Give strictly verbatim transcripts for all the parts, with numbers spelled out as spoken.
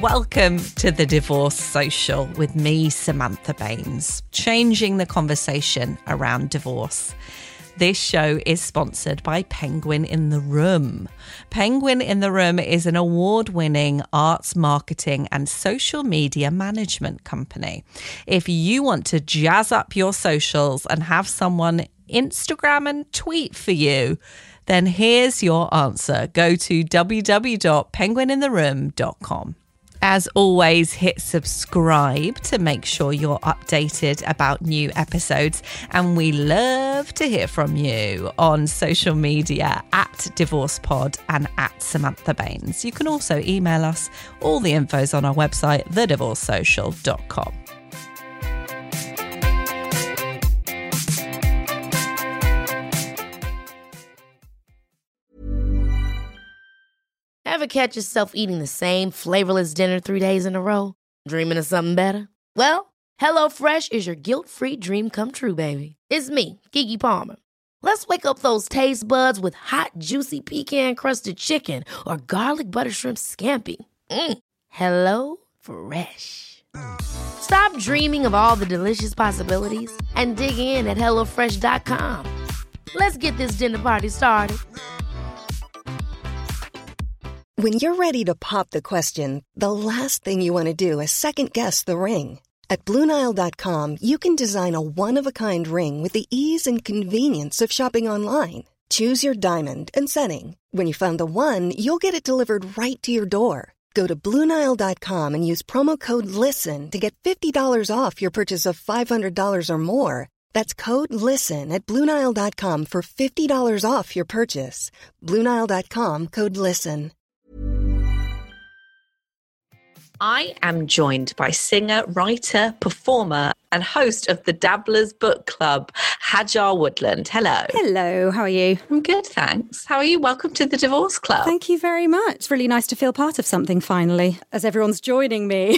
Welcome to the Divorce Social with me, Samantha Baines, changing the conversation around divorce. This show is sponsored by Penguin in the Room. Penguin in the Room is an award-winning arts marketing and social media management company. If you want to jazz up your socials and have someone Instagram and tweet for you, then here's your answer. Go to w w w dot penguin in the room dot com. As always, hit subscribe to make sure you're updated about new episodes. And we love to hear from you on social media at DivorcePod and at Samantha Baines. You can also email us. All the info's on our website, the divorce social dot com. Ever catch yourself eating the same flavorless dinner three days in a row? Dreaming of something better? Well, HelloFresh is your guilt-free dream come true, baby. It's me, Keke Palmer. Let's wake up those taste buds with hot, juicy pecan-crusted chicken or garlic butter shrimp scampi. Mm. Hello Fresh. Stop dreaming of all the delicious possibilities and dig in at hello fresh dot com. Let's get this dinner party started. When you're ready to pop the question, the last thing you want to do is second-guess the ring. At Blue Nile dot com, you can design a one-of-a-kind ring with the ease and convenience of shopping online. Choose your diamond and setting. When you find the one, you'll get it delivered right to your door. Go to Blue Nile dot com and use promo code LISTEN to get fifty dollars off your purchase of five hundred dollars or more. That's code LISTEN at Blue Nile dot com for fifty dollars off your purchase. Blue Nile dot com, code LISTEN. I am joined by singer, writer, performer, and host of the Dabblers Book Club, Hajar Woodland. Hello. Hello, how are you? I'm good, thanks. How are you? Welcome to the Divorce Club. Thank you very much. It's really nice to feel part of something finally, as everyone's joining me.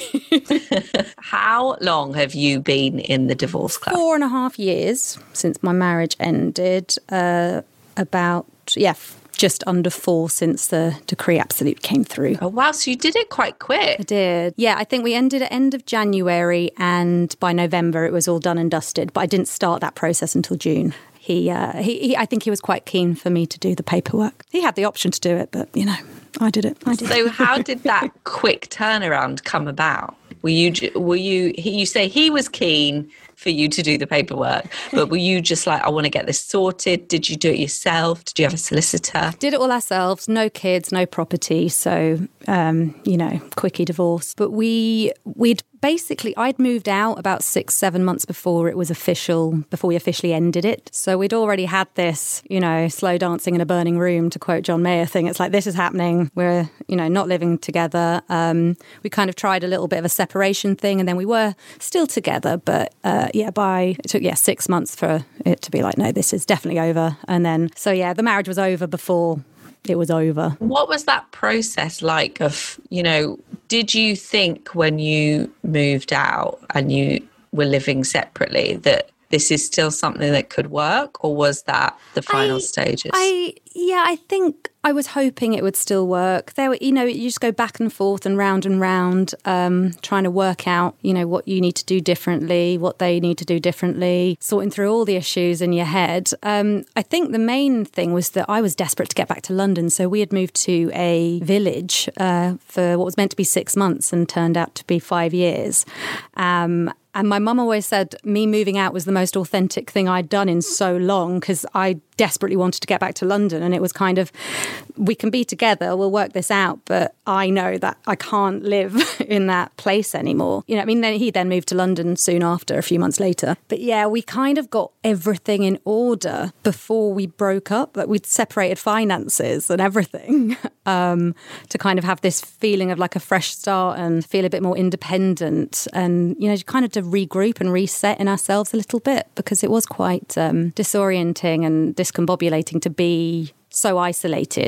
How long have you been in the Divorce Club? Four and a half years since my marriage ended. Uh, about, yeah, just under four since the decree absolute came through. Oh, wow. So you did it quite quick. I did. Yeah, I think we ended at end of January and by November it was all done and dusted. But I didn't start that process until June. He, uh, he, he, I think he was quite keen for me to do the paperwork. He had the option to do it, but, you know, I did it. I did so it. How did that quick turnaround come about? Were you, were you, he, you say he was keen for you to do the paperwork, but were you just like, I want to get this sorted? Did you do it yourself? Did you have a solicitor? Did it all ourselves, no kids, no property. So, um, you know, quickie divorce. But we, we'd basically, I'd moved out about six, seven months before it was official, before we officially ended it. So we'd already had this, you know, slow dancing in a burning room, to quote John Mayer thing. It's like, this is happening. We're, you know, not living together. Um, we kind of tried a little bit of a separation thing and then we were still together. But uh, yeah, by, it took, yeah, six months for it to be like, no, this is definitely over. And then, so yeah, the marriage was over before it was over. What was that process like of, you know, did you think when you moved out and you were living separately that this is still something that could work, or was that the final I, stages? I yeah, I think I was hoping it would still work. There were, you know, you just go back and forth and round and round, um, trying to work out, you know, what you need to do differently, what they need to do differently, sorting through all the issues in your head. Um, I think the main thing was that I was desperate to get back to London. So we had moved to a village uh, for what was meant to be six months and turned out to be five years. Um, And my mum always said me moving out was the most authentic thing I'd done in so long, because I desperately wanted to get back to London. And it was kind of, we can be together, we'll work this out, but I know that I can't live in that place anymore. You know, I mean, then he then moved to London soon after, a few months later. But yeah, we kind of got everything in order before we broke up. Like, we'd separated finances and everything um, to kind of have this feeling of like a fresh start and feel a bit more independent and, you know, kind of to regroup and reset in ourselves a little bit, because it was quite um, disorienting and discombobulating to be so isolated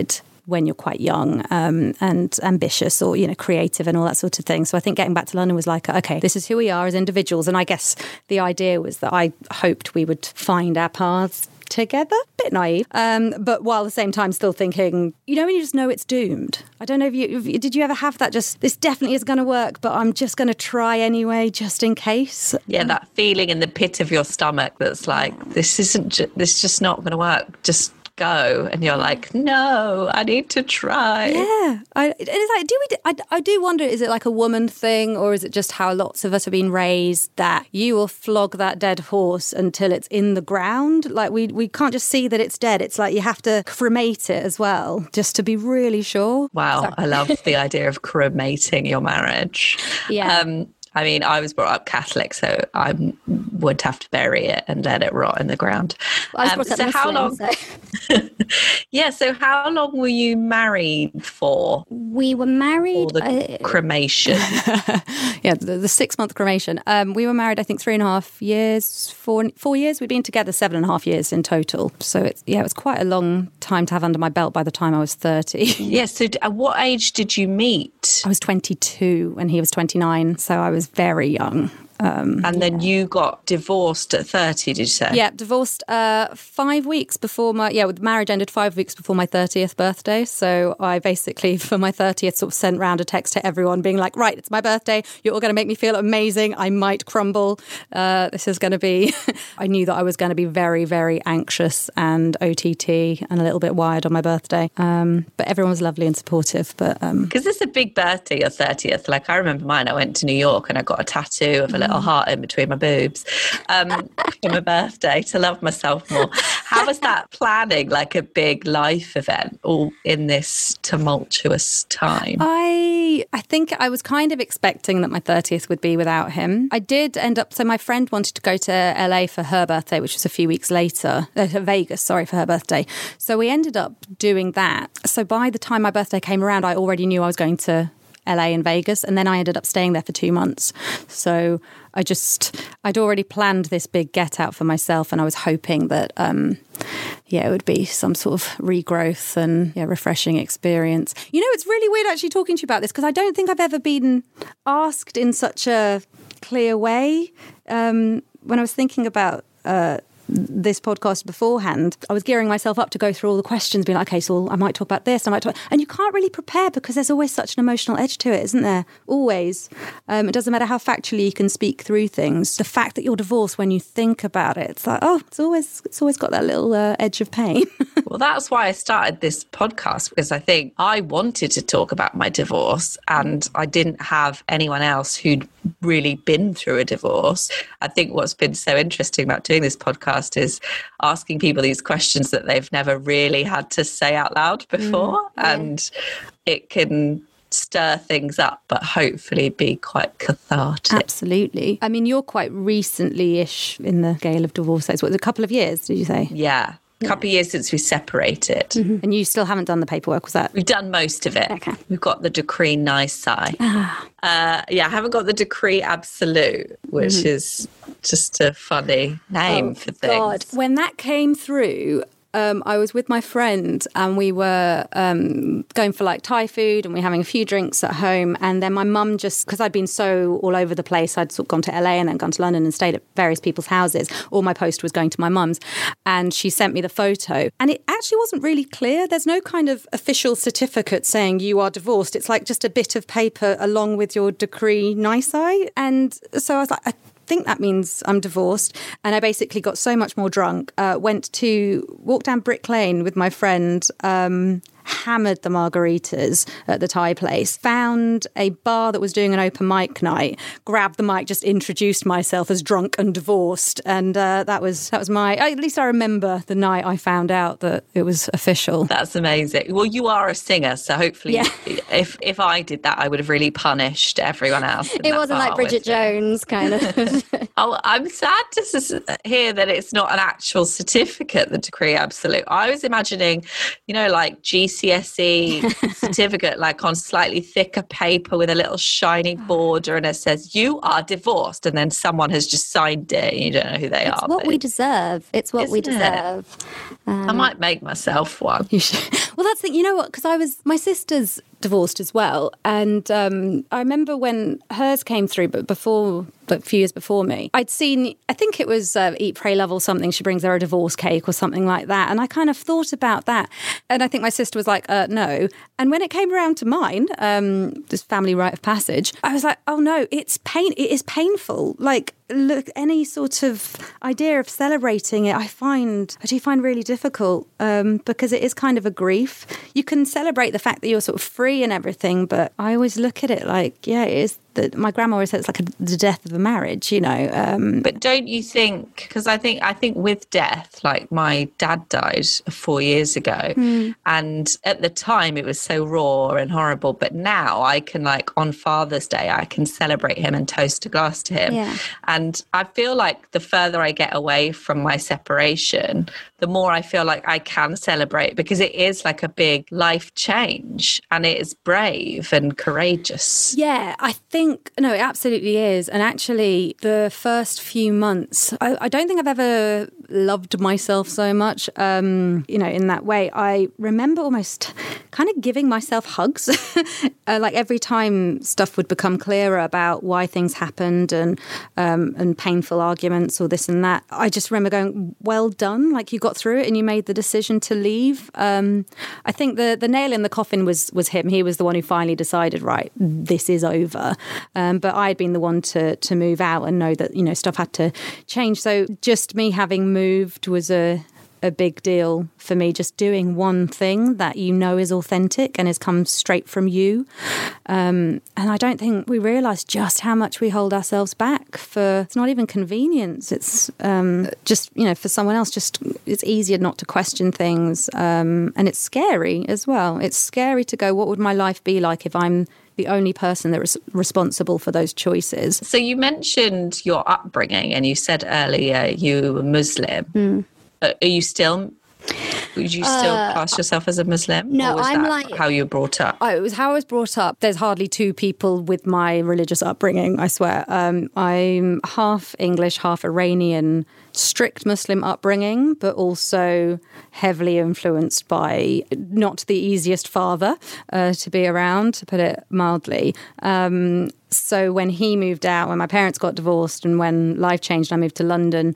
when you're quite young um, and ambitious or, you know, creative and all that sort of thing. So I think getting back to London was like, okay, this is who we are as individuals. And I guess the idea was that I hoped we would find our paths together. Bit naive, um, but while at the same time still thinking, you know, when you just know it's doomed. I don't know if you, if, did you ever have that just, this definitely is going to work, but I'm just going to try anyway, just in case? Yeah, that feeling in the pit of your stomach that's like, this isn't, ju- this is just not going to work. Just go. And you're like, no, I need to try. Yeah. I, it's like, do we, I, I do wonder, is it like a woman thing, or is it just how lots of us have been raised that you will flog that dead horse until it's in the ground? Like we, we can't just see that it's dead. It's like you have to cremate it as well, just to be really sure. Wow. Sorry. I love the idea of cremating your marriage. Yeah. Um, I mean, I was brought up Catholic, so I would have to bury it and let it rot in the ground. Well, I was um, brought up so Muslim, how long? so. Yeah. So how long were you married for? We were married. For the uh, cremation. Yeah, the, the six month cremation. Um, we were married, I think, three and a half years, four four years. We'd been together seven and a half years in total. So it's yeah, it was quite a long time to have under my belt by the time I was thirty. Yeah. So at what age did you meet? I was twenty-two and he was twenty-nine, so I was very young. Um, and then yeah. you got divorced at thirty, did you say? Yeah, divorced uh, five weeks before my, yeah, the marriage ended five weeks before my thirtieth birthday. So I basically, for my thirtieth, sort of sent round a text to everyone being like, right, it's my birthday. You're all going to make me feel amazing. I might crumble. Uh, this is going to be, I knew that I was going to be very, very anxious and O T T and a little bit wired on my birthday. Um, but everyone was lovely and supportive. But um, because it's a big birthday, your thirtieth. Like I remember mine, I went to New York and I got a tattoo of a little heart in between my boobs um, for my birthday to love myself more. How was that planning like a big life event all in this tumultuous time? I I think I was kind of expecting that my thirtieth would be without him. I did end up, so my friend wanted to go to L A for her birthday, which was a few weeks later, uh, Vegas, sorry, for her birthday. So we ended up doing that. So by the time my birthday came around, I already knew I was going to L A and Vegas, and then I ended up staying there for two months. So I just, I'd already planned this big get out for myself, and I was hoping that, um, yeah, it would be some sort of regrowth and yeah, refreshing experience. You know, it's really weird actually talking to you about this because I don't think I've ever been asked in such a clear way. Um, when I was thinking about uh, this podcast beforehand, I was gearing myself up to go through all the questions, being like, okay, so I might talk about this, I might talk, and you can't really prepare because there's always such an emotional edge to it, isn't there? Always. Um, it doesn't matter how factually you can speak through things. The fact that you're divorced, when you think about it, it's like, oh, it's always it's always got that little uh, edge of pain. Well, that's why I started this podcast, because I think I wanted to talk about my divorce and I didn't have anyone else who'd really been through a divorce. I think what's been so interesting about doing this podcast is asking people these questions that they've never really had to say out loud before. Mm, yeah. And it can stir things up, but hopefully be quite cathartic. Absolutely. I mean, you're quite recently-ish in the gale of divorce. What, a couple of years, did you say? Yeah. A couple of years since we separated. Mm-hmm. And you still haven't done the paperwork, was that? We've done most of it. Okay. We've got the decree nisi. Ah. Uh, yeah, I haven't got the decree absolute, which mm-hmm. is just a funny name oh, for things. God. When that came through, Um, I was with my friend and we were um, going for like Thai food and we were having a few drinks at home. And then my mum just, because I'd been so all over the place, I'd sort of gone to L A and then gone to London and stayed at various people's houses. All my post was going to my mum's. And she sent me the photo. And it actually wasn't really clear. There's no kind of official certificate saying you are divorced. It's like just a bit of paper along with your decree nisi. And so I was like, I think that means I'm divorced. And I basically got so much more drunk, uh, went to walk down Brick Lane with my friend, um, hammered the margaritas at the Thai place, found a bar that was doing an open mic night, grabbed the mic, just introduced myself as drunk and divorced. And uh, that was that was my, at least I remember the night I found out that it was official. That's amazing. Well, you are a singer, so hopefully yeah. if, if I did that, I would have really punished everyone else. It wasn't like Bridget Jones kind of. Oh, I'm sad to hear that it's not an actual certificate, the decree absolute. I was imagining, you know, like G C S E certificate, like on slightly thicker paper with a little shiny border, and it says, you are divorced. And then someone has just signed it and you don't know who they It's are. what but we deserve. It's what we Isn't it? deserve. I might make myself one. You should. Well, that's the, you know what? Because I was, my sister's divorced as well. And um, I remember when hers came through, but before, but a few years before me, I'd seen, I think it was uh, Eat, Pray, Love or something. She brings her a divorce cake or something like that. And I kind of thought about that. And I think my sister was like, uh, no. And when it came around to mine, um, this family rite of passage, I was like, oh no, it's pain. It is painful. Like, look, any sort of idea of celebrating it, I find, I do find really difficult um, because it is kind of a grief. You can celebrate the fact that you're sort of free and everything, but I always look at it like, yeah, it is. That my grandma always said it's like a, the death of a marriage, you know. Um, but don't you think? Because I think I think with death, like my dad died four years ago, mm. and at the time it was so raw and horrible. But now I can, like, on Father's Day, I can celebrate him and toast a glass to him. Yeah. And I feel like the further I get away from my separation, the more I feel like I can celebrate, because it is like a big life change and it is brave and courageous. Yeah, I think. No, it absolutely is. And actually, the first few months, I, I don't think I've ever loved myself so much, um, you know, in that way. I remember almost kind of giving myself hugs, uh, like every time stuff would become clearer about why things happened and um, and painful arguments or this and that. I just remember going, well done, like you got through it and you made the decision to leave. Um, I think the, the nail in the coffin was, was him. He was the one who finally decided, right, this is over. Um, but I had been the one to to move out and know that, you know, stuff had to change. So just me having moved was a a big deal for me, just doing one thing that you know is authentic and has come straight from you. Um, and I don't think we realise just how much we hold ourselves back for, it's not even convenience. It's um, just, you know, for someone else, just it's easier not to question things. Um, and it's scary as well. It's scary to go, what would my life be like if I'm the only person that was responsible for those choices? So you mentioned your upbringing and you said earlier you were Muslim. Mm. Uh, are you still, would you still uh, class yourself as a Muslim? No, or was I'm that like... how you were brought up? Oh, it was how I was brought up. There's hardly two people with my religious upbringing, I swear. Um, I'm half English, half Iranian, strict Muslim upbringing, but also heavily influenced by not the easiest father uh, to be around, to put it mildly. Um, so when he moved out, when my parents got divorced and when life changed, I moved to London,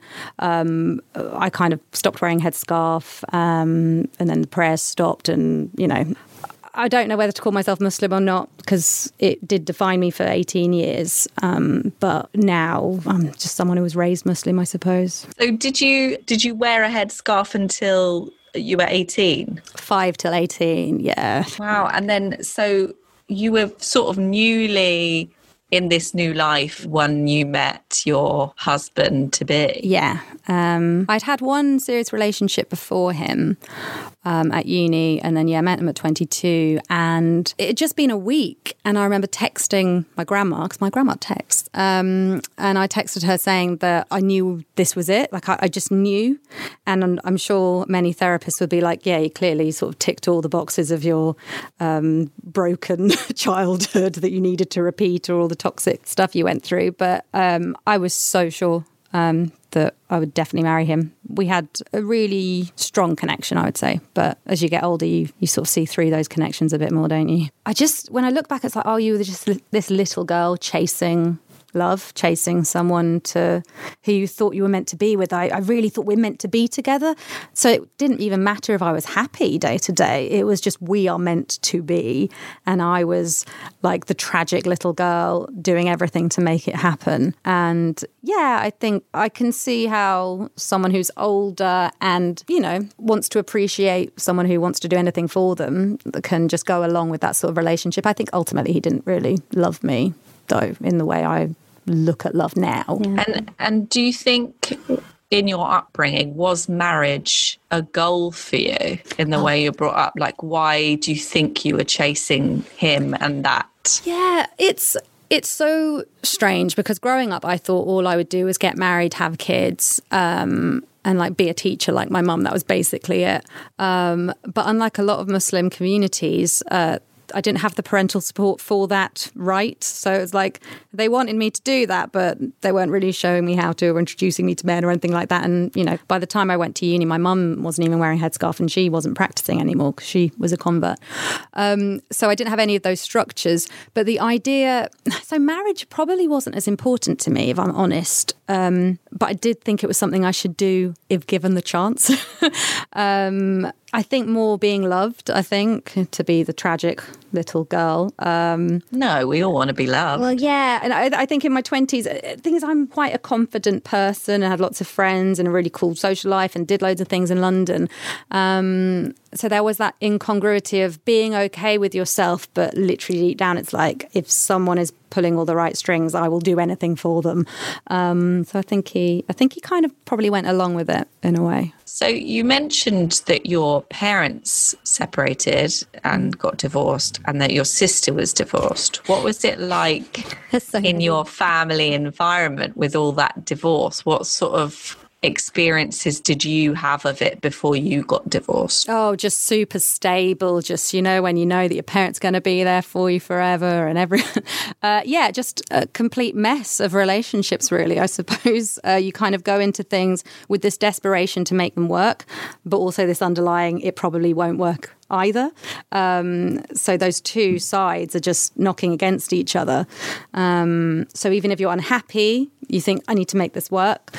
um, I kind of stopped wearing headscarf um, and then the prayers stopped and, you know, I don't know whether to call myself Muslim or not because it did define me for eighteen years. Um, but now I'm just someone who was raised Muslim, I suppose. So did you did you wear a headscarf until you were eighteen? Five till eighteen, yeah. Wow. And then so you were sort of newly in this new life when you met your husband to be. Yeah. Um, I'd had one serious relationship before him um, at uni, and then, yeah, I met him at twenty-two, and it had just been a week, and I remember texting my grandma, because my grandma texts, um, and I texted her saying that I knew this was it, like I, I just knew, and I'm, I'm sure many therapists would be like, yeah, you clearly sort of ticked all the boxes of your um, broken childhood that you needed to repeat, or all the toxic stuff you went through, but um, I was so sure um, that I would definitely marry him. We had a really strong connection, I would say, but as you get older, you, you sort of see through those connections a bit more, don't you? I just, when I look back, it's like, oh, you were just this little girl chasing love, chasing someone to who you thought you were meant to be with. I, I really thought we were meant to be together. So it didn't even matter if I was happy day to day. It was just we are meant to be. And I was like the tragic little girl doing everything to make it happen. And yeah, I think I can see how someone who's older and, you know, wants to appreciate someone who wants to do anything for them can just go along with that sort of relationship. I think ultimately he didn't really love me, though, in the way I look at love now. Yeah. And and do you think in your upbringing, was marriage a goal for you in the oh. way you're brought up? Like, why do you think you were chasing him and that? Yeah, it's it's so strange because growing up, I thought all I would do was get married, have kids, um, and like be a teacher like my mum. That was basically it. Um, but unlike a lot of Muslim communities, uh, I didn't have the parental support for that, right? So it was like they wanted me to do that, but they weren't really showing me how to or introducing me to men or anything like that. And, you know, by the time I went to uni, my mum wasn't even wearing a headscarf and she wasn't practicing anymore because she was a convert. Um, so I didn't have any of those structures. But the idea, so marriage probably wasn't as important to me, if I'm honest. Um, but I did think it was something I should do if given the chance. um, I think more being loved, I think, to be the tragic little girl. Um, no, we all want to be loved. Well, yeah. And I, I think in my twenties, the thing is, I'm quite a confident person and had lots of friends and a really cool social life and did loads of things in London. Um, so there was that incongruity of being okay with yourself, but literally deep down, it's like, if someone is pulling all the right strings, I will do anything for them. Um, so I think he, I think he kind of probably went along with it in a way. So you mentioned that your parents separated and got divorced and that your sister was divorced. What was it like So in your family environment with all that divorce? What sort of experiences did you have of it before you got divorced? Oh, just super stable. Just, you know, when you know that your parent's going to be there for you forever and every, uh, yeah, just a complete mess of relationships, really, I suppose. Uh, you kind of go into things with this desperation to make them work, but also this underlying, it probably won't work either. Um, so those two sides are just knocking against each other. Um, so even if you're unhappy, you think, I need to make this work.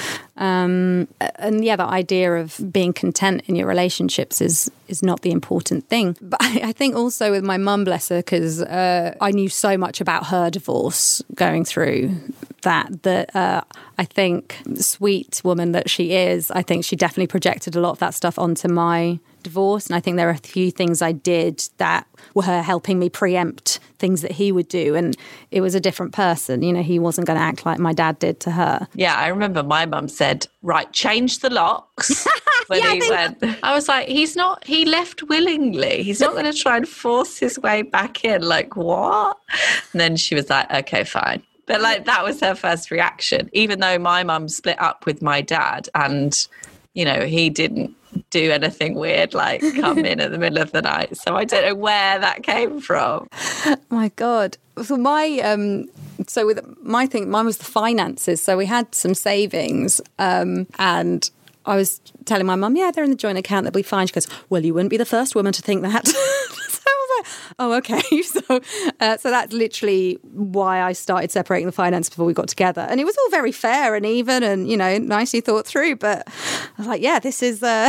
Um, and yeah, the idea of being content in your relationships is is not the important thing. But I, I think also with my mum, bless her, because uh, I knew so much about her divorce going through that, that uh, I think, sweet woman that she is, I think she definitely projected a lot of that stuff onto my divorce. And I think there are a few things I did that were her helping me preempt things that he would do. And it was a different person. You know, he wasn't going to act like my dad did to her. Yeah, I remember my mum said, right, change the locks. When Yeah, I he think- went, I was like, he's not, he left willingly. He's not going to try and force his way back in. Like, what? And then she was like, okay, fine. But like, that was her first reaction, even though my mum split up with my dad and, you know, he didn't do anything weird, like come in at the middle of the night. So I don't know where that came from. My God. So my, um, so with my thing, mine was the finances. So we had some savings, um, and I was telling my mum, yeah, they're in the joint account, they'll be fine. She goes, well, you wouldn't be the first woman to think that. So I was like, oh, okay. So, uh, so that's literally why I started separating the finance before we got together. And it was all very fair and even and, you know, nicely thought through. But I was like, yeah, this is uh,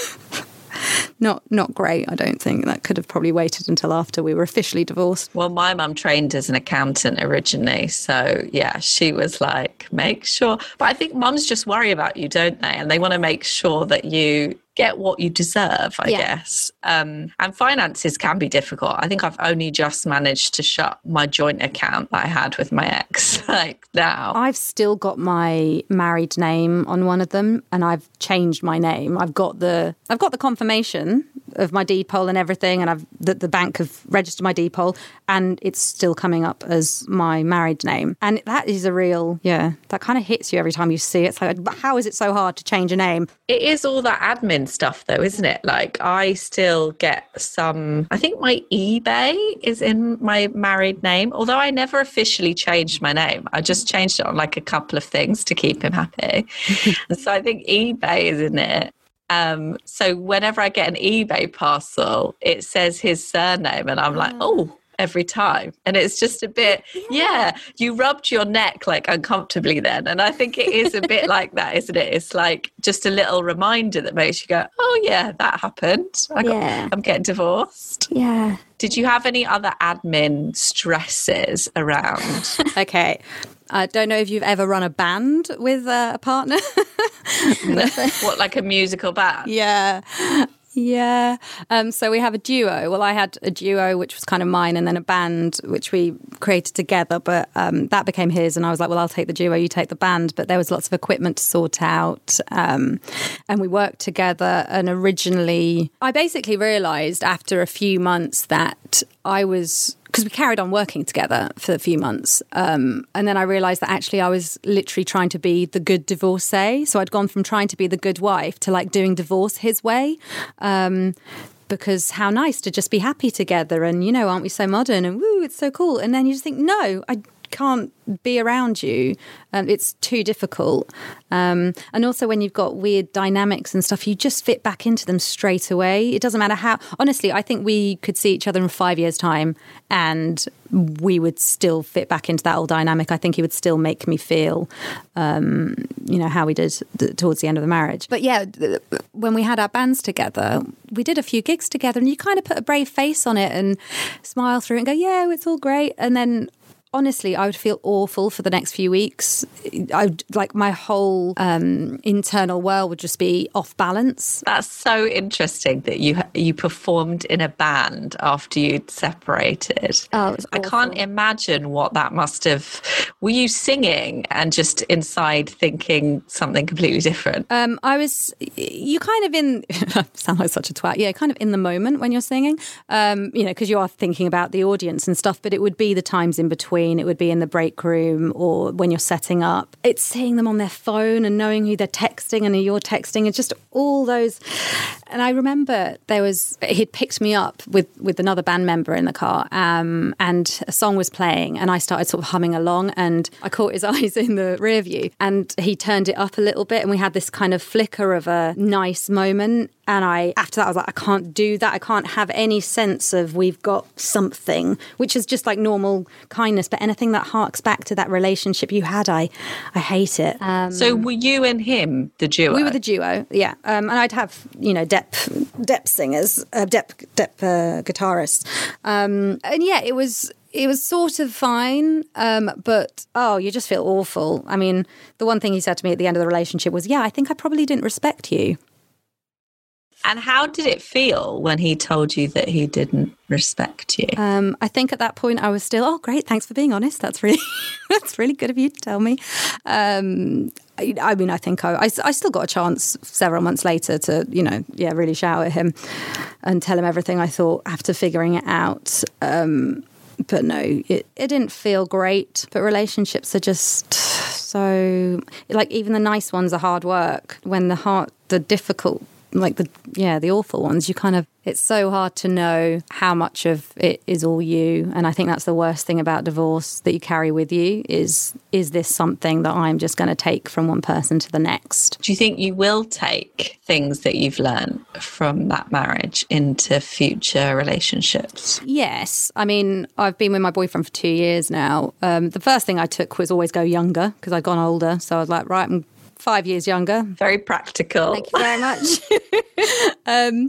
not not great, I don't think. That could have probably waited until after we were officially divorced. Well, my mum trained as an accountant originally. So, yeah, she was like, make sure. But I think mums just worry about you, don't they? And they want to make sure that you get what you deserve, I Yeah. guess. Um, and finances can be difficult. I think I've only just managed to shut my joint account that I had with my ex, like now. I've still got my married name on one of them, and I've changed my name. I've got the I've got the confirmation of my deed poll and everything, and I've the, the bank have registered my deed poll, and it's still coming up as my married name. And that is a real, yeah, that kind of hits you every time you see it. It's like, but how is it so hard to change a name? It is all that admin stuff though, isn't it? Like I still get some, I think my eBay is in my married name, although I never officially changed my name. I just changed it on like a couple of things to keep him happy. And so I think eBay is in it. Um, so whenever I get an eBay parcel, it says his surname and I'm like, oh, every time. And it's just a bit, yeah. yeah, you rubbed your neck like uncomfortably then. And I think it is a bit like that, isn't it? It's like just a little reminder that makes you go, oh yeah, that happened. I got, Yeah. I'm getting divorced. Yeah. Did you have any other admin stresses around? Okay. I don't know if you've ever run a band with uh, a partner. What, like a musical band? Yeah. Yeah. Um, so we have a duo. Well, I had a duo, which was kind of mine, and then a band, which we created together. But um, that became his. And I was like, well, I'll take the duo, you take the band. But there was lots of equipment to sort out. Um, and we worked together. And originally, I basically realised after a few months that I was because we carried on working together for a few months. Um, and then I realised that actually I was literally trying to be the good divorcee. So I'd gone from trying to be the good wife to like doing divorce his way. Um, because how nice to just be happy together. And, you know, aren't we so modern? And woo, it's so cool. And then you just think, no, I can't be around you. Um, it's too difficult. Um, and also when you've got weird dynamics and stuff, you just fit back into them straight away. It doesn't matter how. Honestly, I think we could see each other in five years' time and we would still fit back into that old dynamic. I think he would still make me feel, um, you know, how we did th- towards the end of the marriage. But yeah, th- when we had our bands together, we did a few gigs together and you kind of put a brave face on it and smile through it and go, yeah, it's all great. And then honestly, I would feel awful for the next few weeks. I would, like my whole um, internal world would just be off balance. That's so interesting that you you performed in a band after you'd separated. Oh, it was I awful. can't imagine what that must have. Were you singing and just inside thinking something completely different? Um, I was, you kind of in, sound like such a twat, yeah, kind of in the moment when you're singing, um, you know, because you are thinking about the audience and stuff, but it would be the times in between. It would be in the break room or when you're setting up. It's seeing them on their phone and knowing who they're texting and who you're texting. It's just all those. And I remember there was, he'd picked me up with, with another band member in the car um, and a song was playing and I started sort of humming along and I caught his eyes in the rear view and he turned it up a little bit and we had this kind of flicker of a nice moment. And I, after that, I was like, I can't do that. I can't have any sense of we've got something, which is just like normal kindness. But anything that harks back to that relationship you had, I, I hate it. Um, so were you and him the duo? we were the duo, yeah. Um, and I'd have, you know, dep dep singers, uh, dep dep uh, guitarists, um, and yeah, it was. It was sort of fine, um, but, oh, you just feel awful. I mean, the one thing he said to me at the end of the relationship was, yeah, I think I probably didn't respect you. And how did it feel when he told you that he didn't respect you? Um, I think at that point I was still, oh, great, thanks for being honest. That's really, that's really good of you to tell me. Um, I, I mean, I think I, I, I still got a chance several months later to, you know, yeah, really shout at him and tell him everything I thought after figuring it out. Um, but no, it, it didn't feel great. But relationships are just so, like, even the nice ones are hard work. When the hard, the difficult, like the, yeah, the awful ones, you kind of, it's so hard to know how much of it is all you. And I think that's the worst thing about divorce that you carry with you is, is this something that I'm just going to take from one person to the next? Do you think you will take things that you've learned from that marriage into future relationships? Yes. I mean, I've been with my boyfriend for two years now. Um, the first thing I took was always go younger because I'd gone older. So I was like, right, I'm five years younger. Very practical. Thank you very much. um,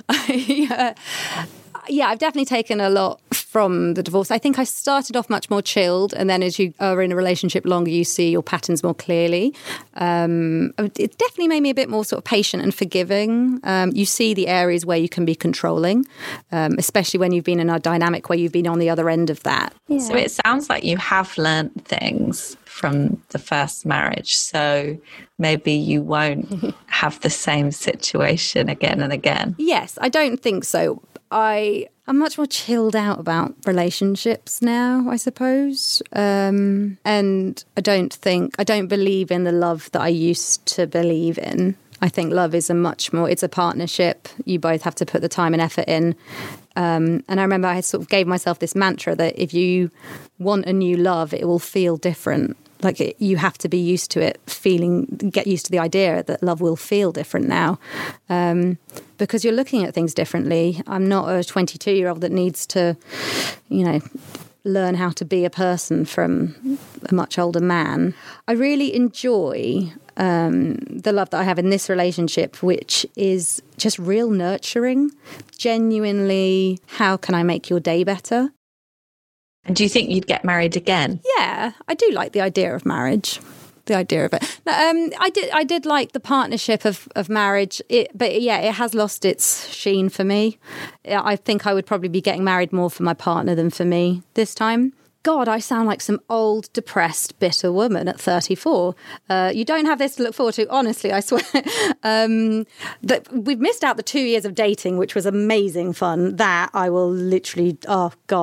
I, uh, yeah, I've definitely taken a lot from the divorce. I think I started off much more chilled, and then as you are in a relationship longer, you see your patterns more clearly. Um, it definitely made me a bit more sort of patient and forgiving. Um, you see the areas where you can be controlling, um, especially when you've been in a dynamic where you've been on the other end of that. Yeah. So it sounds like you have learnt things from the first marriage. So maybe you won't have the same situation again and again. Yes, I don't think so. I, I'm much more chilled out about relationships now, I suppose. Um, and I don't think, I don't believe in the love that I used to believe in. I think love is a much more, it's a partnership. You both have to put the time and effort in. Um, and I remember I sort of gave myself this mantra that if you want a new love, it will feel different. Like it, you have to be used to it, feeling, get used to the idea that love will feel different now. Um, because you're looking at things differently. I'm not a twenty-two-year-old that needs to, you know, learn how to be a person from a much older man. I really enjoy um, the love that I have in this relationship, which is just real nurturing, genuinely, how can I make your day better? And do you think you'd get married again? Yeah, I do like the idea of marriage. The idea of it. Um, I did. I did like the partnership of of marriage. It, but yeah, it has lost its sheen for me. I think I would probably be getting married more for my partner than for me this time. God, I sound like some old, depressed, bitter woman at thirty-four. Uh, you don't have this to look forward to, honestly, I swear. um, that we've missed out the two years of dating, which was amazing fun. That I will literally, oh God.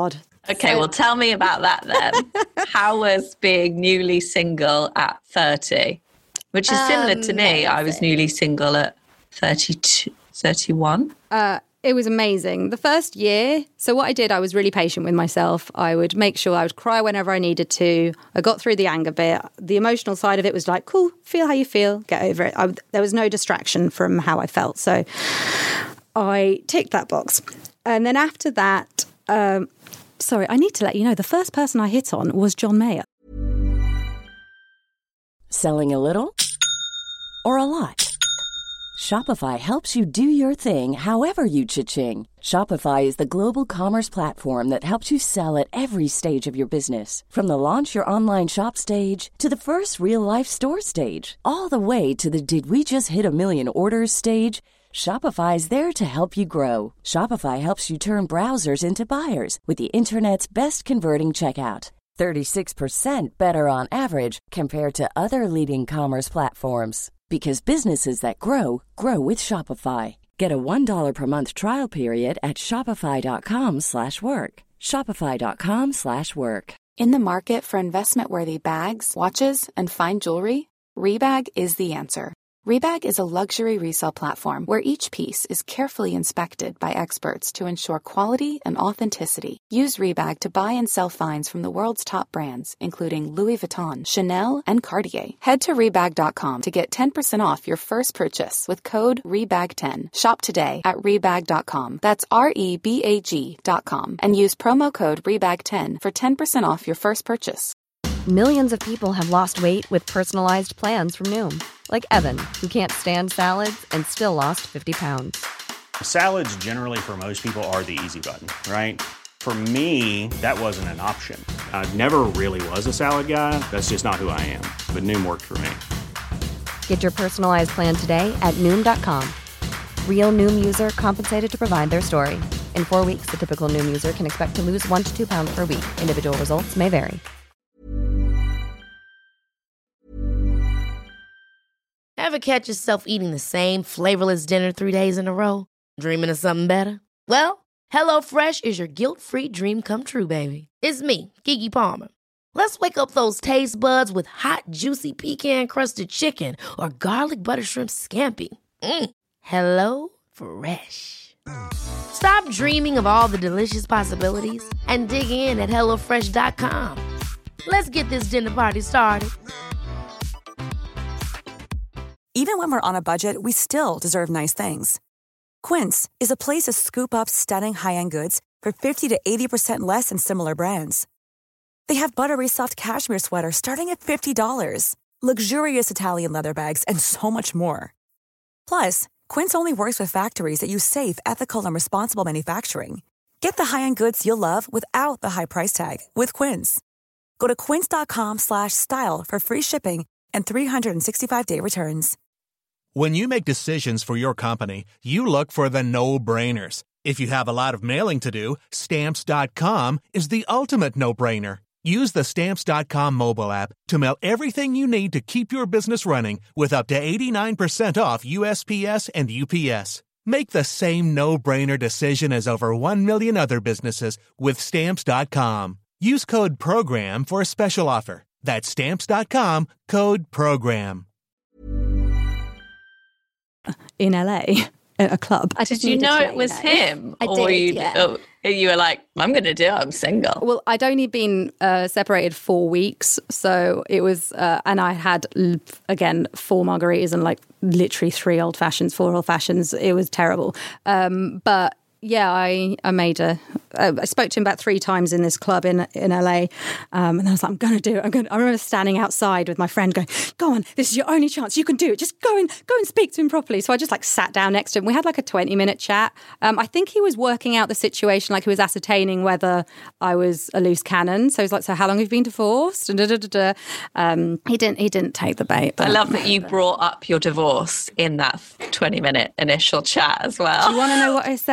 Okay, so, well, tell me about that then. How was being newly single at thirty? Which is similar um, to me. Amazing. I was newly single at thirty-two, thirty-one. Uh, it was amazing. The first year, so what I did, I was really patient with myself. I would make sure I would cry whenever I needed to. I got through the anger bit. The emotional side of it was like, cool, feel how you feel, get over it. I, there was no distraction from how I felt. So I ticked that box. And then after that, um, sorry, I need to let you know, the first person I hit on was John Mayer. Selling a little or a lot? Shopify helps you do your thing however you cha-ching. Shopify is the global commerce platform that helps you sell at every stage of your business. From the launch your online shop stage to the first real-life store stage, all the way to the did we just hit a million orders stage. Shopify is there to help you grow. Shopify helps you turn browsers into buyers with the internet's best converting checkout. thirty-six percent better on average compared to other leading commerce platforms. Because businesses that grow, grow with Shopify. Get a one dollar per month trial period at shopify.com slash work. Shopify.com slash work. In the market for investment-worthy bags, watches, and fine jewelry, Rebag is the answer. Rebag is a luxury resale platform where each piece is carefully inspected by experts to ensure quality and authenticity. Use Rebag to buy and sell finds from the world's top brands, including Louis Vuitton, Chanel, and Cartier. Head to Rebag dot com to get ten percent off your first purchase with code Rebag ten. Shop today at Rebag dot com. That's R E B A G dot com. And use promo code Rebag ten for ten percent off your first purchase. Millions of people have lost weight with personalized plans from Noom. Like Evan, who can't stand salads and still lost fifty pounds. Salads generally for most people are the easy button, right? For me, that wasn't an option. I never really was a salad guy. That's just not who I am. But Noom worked for me. Get your personalized plan today at Noom dot com. Real Noom user compensated to provide their story. In four weeks, the typical Noom user can expect to lose one to two pounds per week. Individual results may vary. Ever catch yourself eating the same flavorless dinner three days in a row? Dreaming of something better? Well, HelloFresh is your guilt-free dream come true, baby. It's me, Keke Palmer. Let's wake up those taste buds with hot, juicy pecan-crusted chicken or garlic butter shrimp scampi. Mm. Hello Fresh. Stop dreaming of all the delicious possibilities and dig in at hello fresh dot com. Let's get this dinner party started. Even when we're on a budget, we still deserve nice things. Quince is a place to scoop up stunning high-end goods for fifty to eighty percent less than similar brands. They have buttery soft cashmere sweaters starting at fifty dollars, luxurious Italian leather bags, and so much more. Plus, Quince only works with factories that use safe, ethical, and responsible manufacturing. Get the high-end goods you'll love without the high price tag with Quince. Go to quince dot com slash style for free shipping and three sixty-five day returns. When you make decisions for your company, you look for the no-brainers. If you have a lot of mailing to do, Stamps dot com is the ultimate no-brainer. Use the Stamps dot com mobile app to mail everything you need to keep your business running with up to eighty-nine percent off U S P S and U P S. Make the same no-brainer decision as over one million other businesses with Stamps dot com. Use code PROGRAM for a special offer. That's Stamps dot com, code PROGRAM. In L A, at a club. I Did you know it was know. him? I or did, you, yeah. or you were like, I'm going to do it, I'm single. Well, I'd only been uh, separated four weeks, so it was, uh, and I had, again, four margaritas and like literally three old fashions, four old fashions. It was terrible. Um, but yeah, I, I made a, I spoke to him about three times in this club in in L A, um, and I was like, I'm going to do it. I'm going. I remember standing outside with my friend, going, "Go on, this is your only chance. You can do it. Just go and go and speak to him properly." So I just like sat down next to him. We had like a twenty minute chat. Um, I think he was working out the situation, like he was ascertaining whether I was a loose cannon. So he was like, "So how long have you been divorced?" And da, da, da, da. Um, he didn't. He didn't take the bait. I love that you brought up your divorce in that twenty minute initial chat as well. Do you want to know what I said?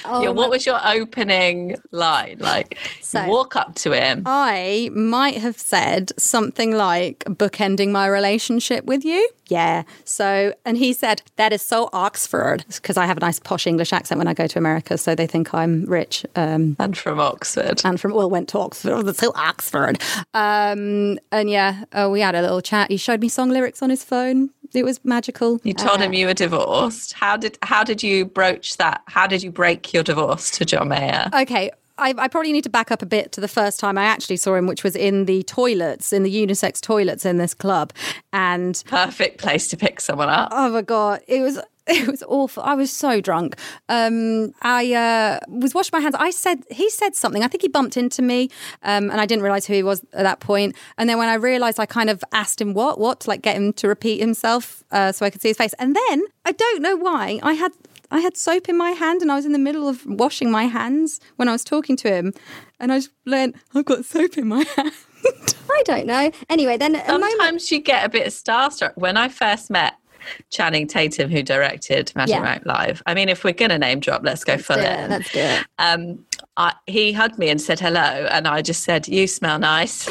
Oh, yeah, what my- was your opening line? Like, So- you walk up to him. I might have said something like bookending my relationship with you. Yeah. So, and he said, that is so Oxford, because I have a nice posh English accent when I go to America, so they think I'm rich. Um, and from Oxford. And from, well, went to Oxford. That's so Oxford. Um, and yeah, uh, we had a little chat. He showed me song lyrics on his phone. It was magical. You told Uh, him you were divorced. How did how did you broach that? How did you break your divorce to John Mayer? Okay. I, I probably need to back up a bit to the first time I actually saw him, which was in the toilets, in the unisex toilets in this club. And perfect place to pick someone up. Oh my God. It was it was awful. I was so drunk. Um, I uh, was washing my hands. I said, he said something. I think he bumped into me um, and I didn't realise who he was at that point. And then when I realised, I kind of asked him what, what, to like get him to repeat himself uh, so I could see his face. And then, I don't know why, I had I had soap in my hand and I was in the middle of washing my hands when I was talking to him. And I just learned, I've got soap in my hand. I don't know. Anyway, then a Sometimes moment- you get a bit starstruck. When I first met Channing Tatum, who directed Magic Yeah. Mike Live, I mean, if we're going to name drop, let's go Let's full do in. it. Let's do it. Um, I, he hugged me and said hello, and I just said, "You smell nice,"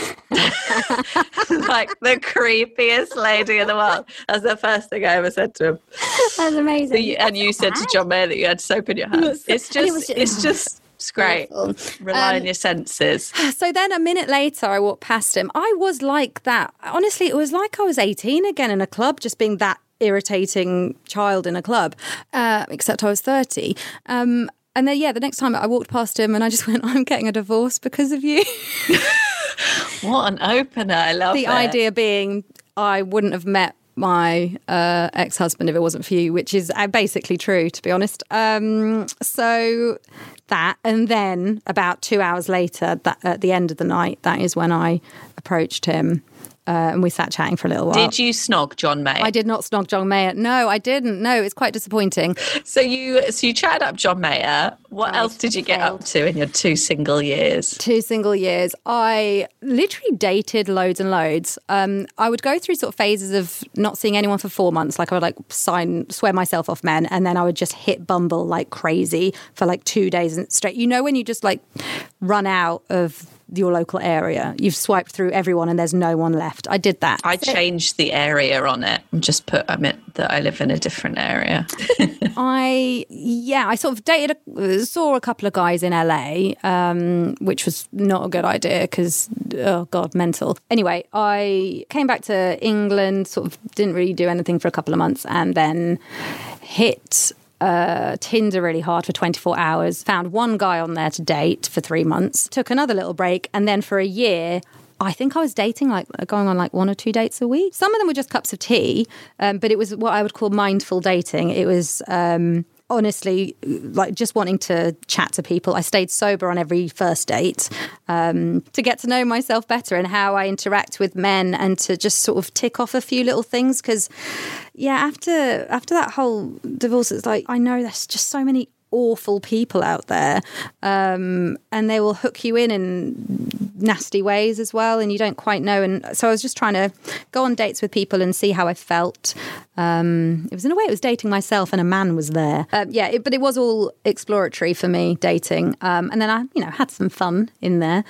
like the creepiest lady in the world. That's the first thing I ever said to him. That's amazing. So you- and you said to John Mayer that you had soap in your hands. It's And it just, was just- it's just, it's great. Rely on your senses. So then a minute later, I walked past him. I was like that. Honestly, it was like I was eighteen again in a club, just being that irritating child in a club, uh, except I was thirty. Um, and then, yeah, the next time I walked past him and I just went, I'm getting a divorce because of you. What an opener. I love the it. idea being I wouldn't have met my uh, ex-husband if it wasn't for you, which is uh, basically true, to be honest. Um, so that, and then about two hours later, that at the end of the night, that is when I approached him. Uh, and we sat chatting for a little while. Did you snog John Mayer? I did not snog John Mayer. No, I didn't. No, it's quite disappointing. So you so you chatted up John Mayer. What else did you get up to in your two single years? Two single years. I literally dated loads and loads. Um, I would go through sort of phases of not seeing anyone for four months. Like I would like sign, swear myself off men. And then I would just hit Bumble like crazy for like two days straight. You know when you just like run out of your local area. You've swiped through everyone and there's no one left. I did that. I changed the area on it and just put I meant that I live in a different area. I, yeah, I sort of dated, a, saw a couple of guys in L A, um, which was not a good idea because, oh God, mental. Anyway, I came back to England, sort of didn't really do anything for a couple of months and then hit Uh, Tinder really hard for twenty-four hours, found one guy on there to date for three months, took another little break, and then for a year, I think I was dating, like going on like one or two dates a week. Some of them were just cups of tea, um, but it was what I would call mindful dating. It was um, honestly like just wanting to chat to people. I stayed sober on every first date um, to get to know myself better and how I interact with men and to just sort of tick off a few little things because yeah, after after that whole divorce, it's like, I know there's just so many awful people out there um, and they will hook you in in nasty ways as well and you don't quite know. And so I was just trying to go on dates with people and see how I felt. Um, it was in a way, it was dating myself and a man was there. Uh, yeah, it, but it was all exploratory for me, dating. Um, and then I, you know, had some fun in there.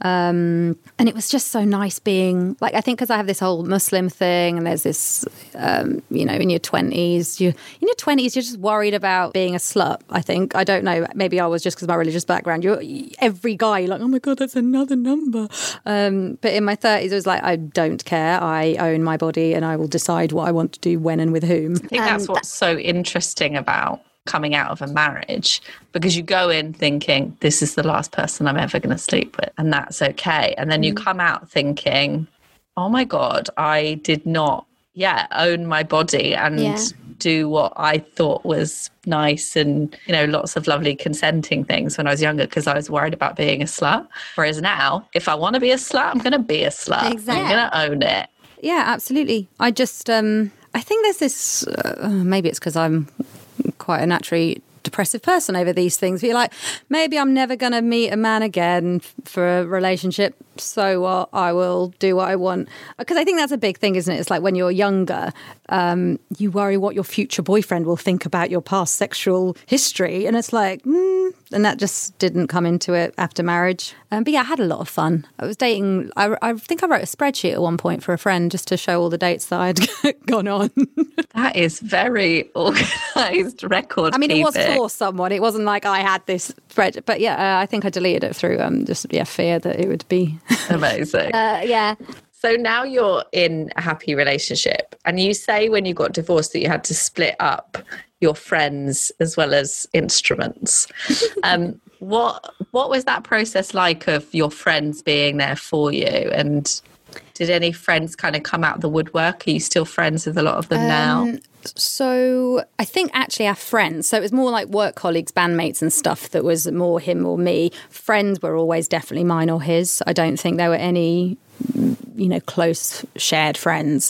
Um, and it was just so nice being, like, I think because I have this whole Muslim thing and there's this, um, you know, in your twenties, you in your twenties, you're just worried about being a slut, I think. I don't know. Maybe I was just because of my religious background. You're, every guy, you're like, oh my God, that's another number. Um, but in my thirties, it was like, I don't care. I own my body and I will decide what I want to do, when and with whom. I think that's what's so interesting about coming out of a marriage, because you go in thinking, this is the last person I'm ever going to sleep with, and that's okay. And then you come out thinking, oh my God, I did not, yeah, own my body and Yeah. do what I thought was nice and, you know, lots of lovely consenting things when I was younger because I was worried about being a slut. Whereas now, if I want to be a slut, I'm going to be a slut. Exactly. I'm going to own it. Yeah, absolutely. I just, um, I think there's this, uh, maybe it's because I'm quite a naturally depressive person over these things. But you're like, maybe I'm never going to meet a man again f- for a relationship. So what? I will do what I want. Because I think that's a big thing, isn't it? It's like when you're younger, um, you worry what your future boyfriend will think about your past sexual history. And it's like, mm, and that just didn't come into it after marriage. Um, but yeah, I had a lot of fun. I was dating, I, I think I wrote a spreadsheet at one point for a friend just to show all the dates that I'd gone on. That is very organised record I mean, keeping. It was for someone. It wasn't like I had this spread. But yeah, uh, I think I deleted it through um, just yeah fear that it would be... Amazing. Uh, yeah. So now you're in a happy relationship, and you say when you got divorced that you had to split up your friends as well as instruments. um, what what was that process like of your friends being there for you? And did any friends kind of come out of the woodwork? Are you still friends with a lot of them um, now? So I think actually our friends, so it was more like work colleagues, bandmates and stuff that was more him or me. Friends were always definitely mine or his. I don't think there were any, you know, close shared friends.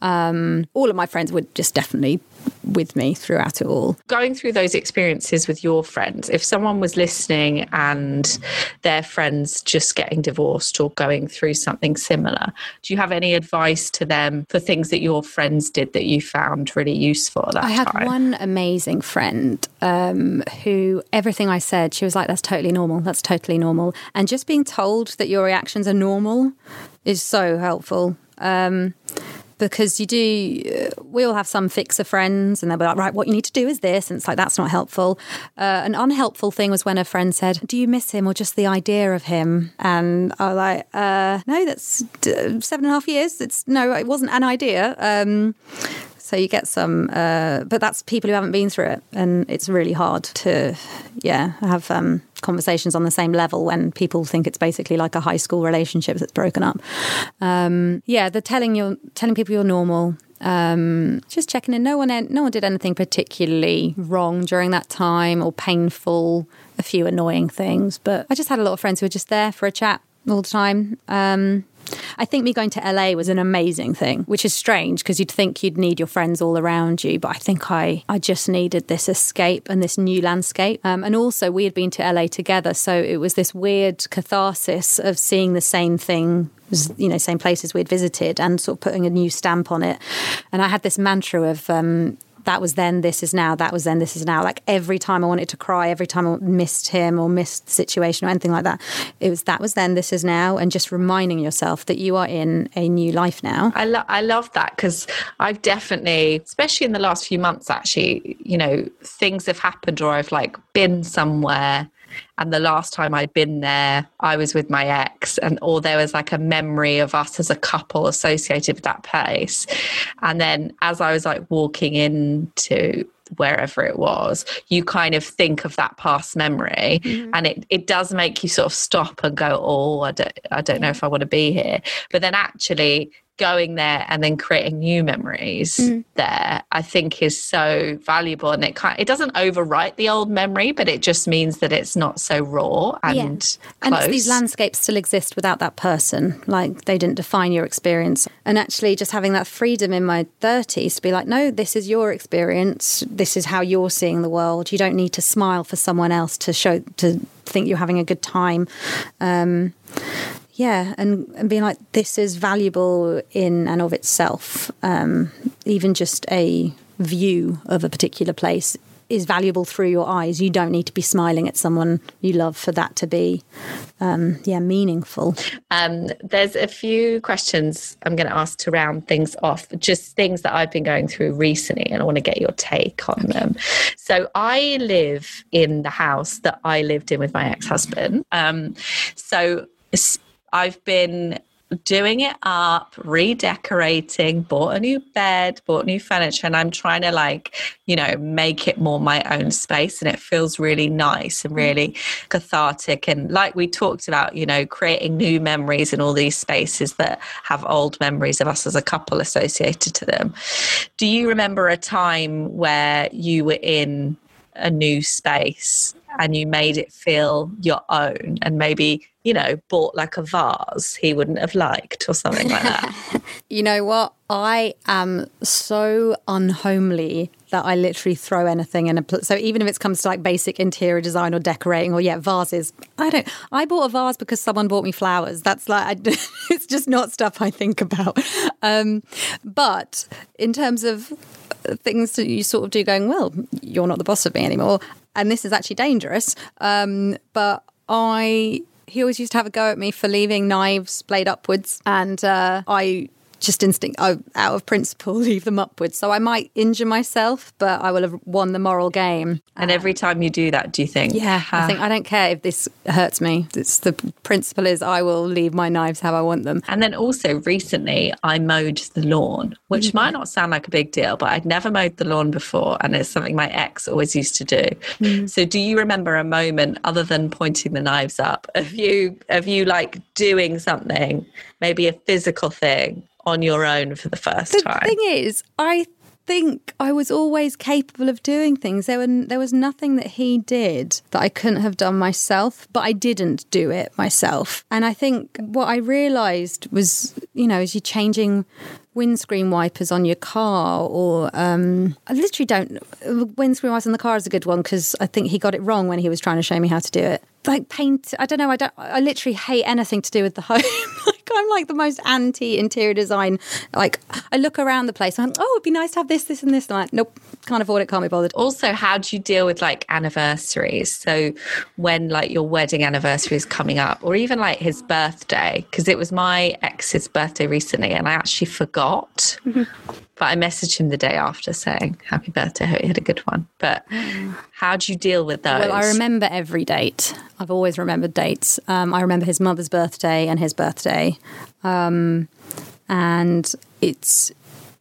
Um, all of my friends were just definitely with me throughout it all. Going through those experiences with your friends, if someone was listening and their friends just getting divorced or going through something similar, do you have any advice to them for things that your friends did that you found really useful at that I had time? one amazing friend um, who everything I said, she was like, that's totally normal. That's totally normal. And just being told that your reactions are normal is so helpful. Um, because you do, uh, we all have some fixer friends and they'll be like, right, what you need to do is this. And it's like, that's not helpful. Uh, an unhelpful thing was when a friend said, do you miss him or just the idea of him? And I was like, uh, no, that's uh, seven and a half years. It's no, it wasn't an idea. Um, So you get some, uh, but that's people who haven't been through it. And it's really hard to, yeah, have um, conversations on the same level when people think it's basically like a high school relationship that's broken up. Um, yeah, the telling you telling people you're normal, um, just checking in. No one, no one did anything particularly wrong during that time or painful, a few annoying things. But I just had a lot of friends who were just there for a chat all the time. Um I think me going to L A was an amazing thing, which is strange because you'd think you'd need your friends all around you. But I think I, I just needed this escape and this new landscape. Um, and also we had been to L A together. So it was this weird catharsis of seeing the same thing, you know, same places we'd visited and sort of putting a new stamp on it. And I had this mantra of... Um, that was then, this is now, that was then, this is now. Like every time I wanted to cry, every time I missed him or missed the situation or anything like that, it was that was then, this is now, and just reminding yourself that you are in a new life now. I, lo- I love that because I've definitely, especially in the last few months actually, you know, things have happened or I've like been somewhere and the last time I'd been there, I was with my ex and or there was like a memory of us as a couple associated with that place. And then as I was like walking into wherever it was, you kind of think of that past memory mm-hmm. and it, it does make you sort of stop and go, oh, I don't, I don't know if I want to be here. But then actually going there and then creating new memories mm. there, I think is so valuable. And it kind it doesn't overwrite the old memory, but it just means that it's not so raw and yeah. close. And it's these landscapes still exist without that person. Like they didn't define your experience. And actually just having that freedom in my thirties to be like, no, this is your experience. This is how you're seeing the world. You don't need to smile for someone else to show, to think you're having a good time. Um, Yeah, and, and being like, this is valuable in and of itself. Um, even just a view of a particular place is valuable through your eyes. You don't need to be smiling at someone you love for that to be, um, yeah, meaningful. Um, there's a few questions I'm going to ask to round things off, just things that I've been going through recently, and I want to get your take on okay. them. So I live in the house that I lived in with my ex-husband. Um, so I've been doing it up, redecorating, bought a new bed, bought new furniture, and I'm trying to like, you know, make it more my own space. And it feels really nice and really cathartic. And like we talked about, you know, creating new memories in all these spaces that have old memories of us as a couple associated to them. Do you remember a time where you were in a new space and you made it feel your own and maybe, you know, bought like a vase he wouldn't have liked or something like that? You know what? I am so unhomely that I literally throw anything in a... Pl- so even if it comes to like basic interior design or decorating or, yeah, vases, I don't... I bought a vase because someone bought me flowers. That's like... I, it's just not stuff I think about. Um, but in terms of things that you sort of do going, well, you're not the boss of me anymore. And this is actually dangerous. Um, but I, he always used to have a go at me for leaving knives blade upwards. And uh, I just instinct, I, out of principle, leave them upwards. So I might injure myself, but I will have won the moral game. And every time you do that, do you think? Yeah, I think I don't care if this hurts me. It's the principle is I will leave my knives how I want them. And then also recently I mowed the lawn, which mm-hmm. might not sound like a big deal, but I'd never mowed the lawn before. And it's something my ex always used to do. Mm-hmm. So do you remember a moment other than pointing the knives up of you, of you like doing something, maybe a physical thing on your own for the first the time? The thing is, I think I was always capable of doing things. There were there was nothing that he did that I couldn't have done myself, but I didn't do it myself. And I think what I realised was, you know, as you're changing windscreen wipers on your car, or um, I literally don't. Windscreen wipers on the car is a good one because I think he got it wrong when he was trying to show me how to do it. Like paint, I don't know. I don't. I literally hate anything to do with the home. Like I'm like the most anti interior design. Like I look around the place. And I'm, oh, it'd be nice to have this, this, and this. And I'm like, nope, can't afford it. Can't be bothered. Also, how do you deal with like anniversaries? So when like your wedding anniversary is coming up, or even like his birthday, because it was my ex's birthday recently, and I actually forgot. Mm-hmm. But I messaged him the day after saying, happy birthday, hope you had a good one. But how do you deal with those? Well, I remember every date. I've always remembered dates. Um, I remember his mother's birthday and his birthday. Um, and it's...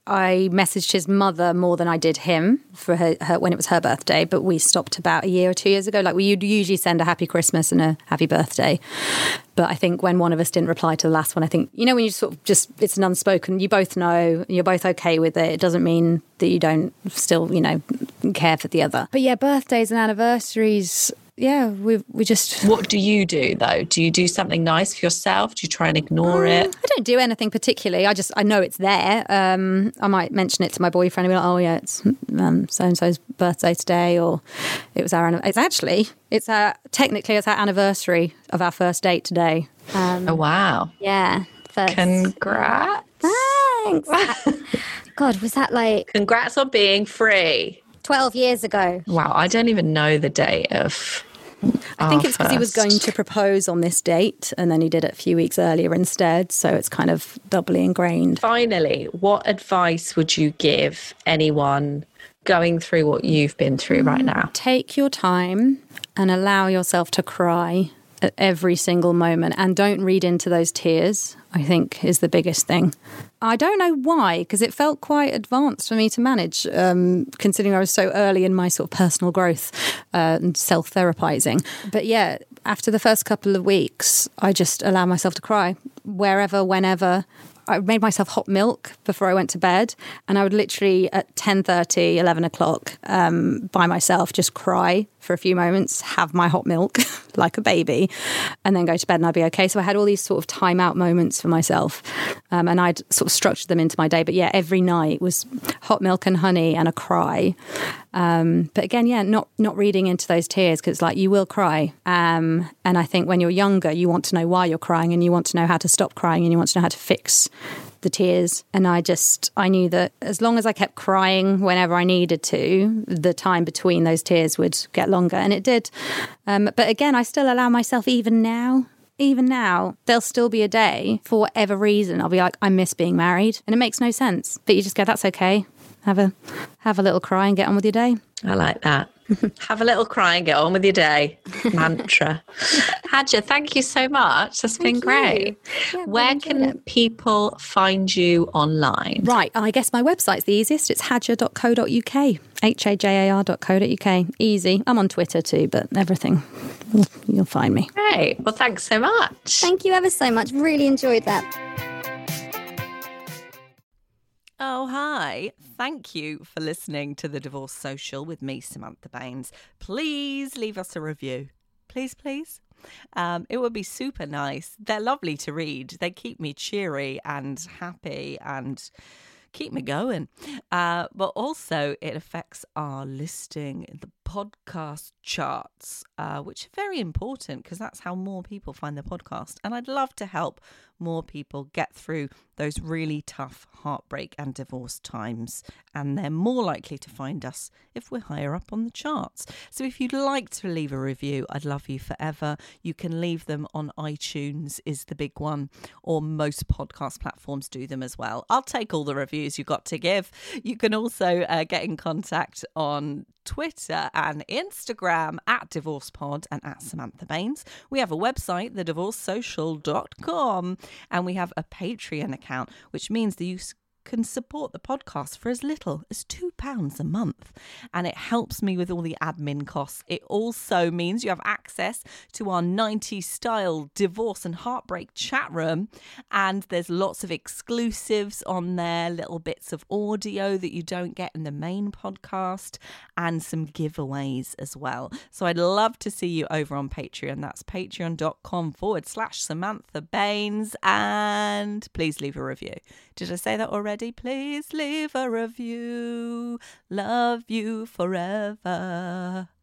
I messaged his mother more than I did him for her, her when it was her birthday, but we stopped about a year or two years ago. Like we would usually send a happy Christmas and a happy birthday. But I think when one of us didn't reply to the last one, I think, you know, when you sort of just, it's an unspoken, you both know, you're both okay with it. It doesn't mean that you don't still, you know, care for the other. But yeah, birthdays and anniversaries, yeah, we we just... What do you do, though? Do you do something nice for yourself? Do you try and ignore um, it? I don't do anything particularly. I just, I know it's there. Um, I might mention it to my boyfriend and be like, oh, yeah, it's um, so-and-so's birthday today, or it was our... It's actually, it's our, technically, it's our anniversary of our first date today. Um, oh, wow. Yeah. First. Congrats. Thanks. God, was that like... Congrats on being free. twelve years ago. Wow, I don't even know the date of... I think it's because he was going to propose on this date and then he did it a few weeks earlier instead. So it's kind of doubly ingrained. Finally, what advice would you give anyone going through what you've been through right now? Take your time and allow yourself to cry at every single moment, and don't read into those tears, I think, is the biggest thing. I don't know why, because it felt quite advanced for me to manage, um, considering I was so early in my sort of personal growth uh, and self-therapizing. But yeah, after the first couple of weeks, I just allowed myself to cry wherever, whenever. I made myself hot milk before I went to bed, and I would literally at ten thirty, eleven o'clock um, by myself just cry for a few moments, have my hot milk like a baby, and then go to bed and I'd be okay. So I had all these sort of time out moments for myself, um, and I'd sort of structured them into my day. But yeah, every night was hot milk and honey and a cry. Um, but again, yeah, not not reading into those tears, because like you will cry. Um, and I think when you're younger, you want to know why you're crying, and you want to know how to stop crying, and you want to know how to fix the tears. And I just, I knew that as long as I kept crying whenever I needed to, the time between those tears would get longer. And it did. Um, but again, I still allow myself, even now, even now, there'll still be a day, for whatever reason, I'll be like, I miss being married. And it makes no sense. But you just go, that's okay. Have a have a little cry and get on with your day. I like that. Have a little cry and get on with your day. Mantra. Hadja, thank you so much. That's been great. Yeah, Where can it. people find you online? Right. I guess my website's the easiest. It's hadja dot co dot uk. H A J A R dot co dot uk. Easy. I'm on Twitter too, but everything, you'll find me. Great. Well, thanks so much. Thank you ever so much. Really enjoyed that. Oh, hi. Thank you for listening to The Divorce Social with me, Samantha Baines. Please leave us a review. Please, please. Um, it would be super nice. They're lovely to read. They keep me cheery and happy and keep me going. Uh, but also it affects our listing in the podcast charts, uh, which are very important because that's how more people find the podcast. And I'd love to help more people get through those really tough heartbreak and divorce times, and they're more likely to find us if we're higher up on the charts. So if you'd like to leave a review, I'd love you forever. You can leave them on iTunes is the big one, or most podcast platforms do them as well. I'll take all the reviews you've got to give. You can also uh, get in contact on Twitter and Instagram at DivorcePod and at Samantha Baines. We have a website, the divorce social dot com, and we have a Patreon account, which means that you can support the podcast for as little as two pounds a month. And it helps me with all the admin costs. It also means you have access to our nineties style divorce and heartbreak chat room. And there's lots of exclusives on there, little bits of audio that you don't get in the main podcast, and some giveaways as well. So I'd love to see you over on Patreon. That's patreon.com forward slash Samantha Baines. And please leave a review. Did I say that already? Please leave a review. Love you forever.